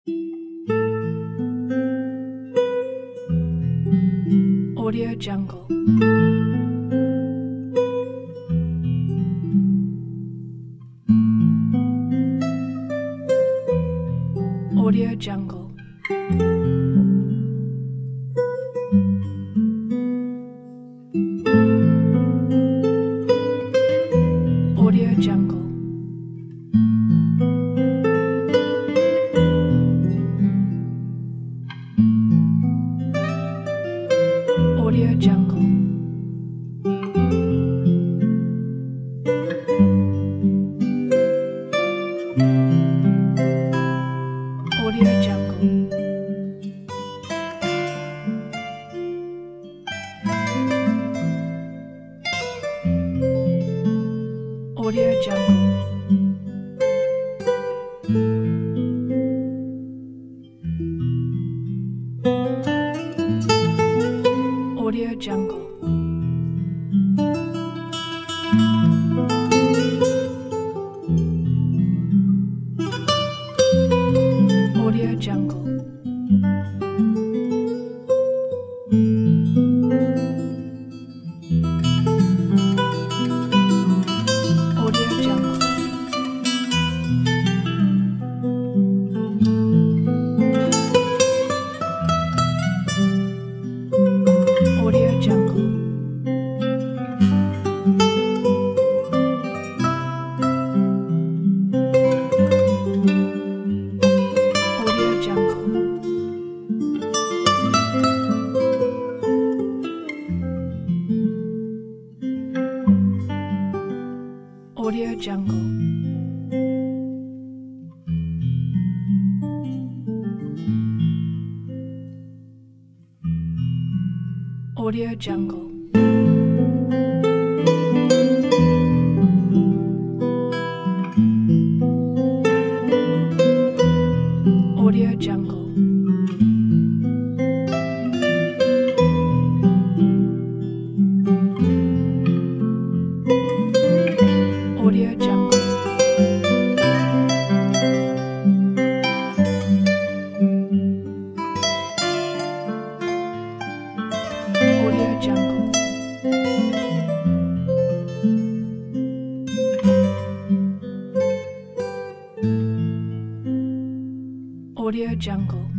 Audio Jungle. Audio Jungle. Audio Jungle. Audio Jungle. Audio Jungle. Audio Jungle. Audio Jungle. Audio Jungle. Audio Jungle. Audio Jungle. Audio Jungle. Audio Jungle. Audio Jungle. Audio Jungle. Audio Jungle. Audio Jungle. Audio Jungle.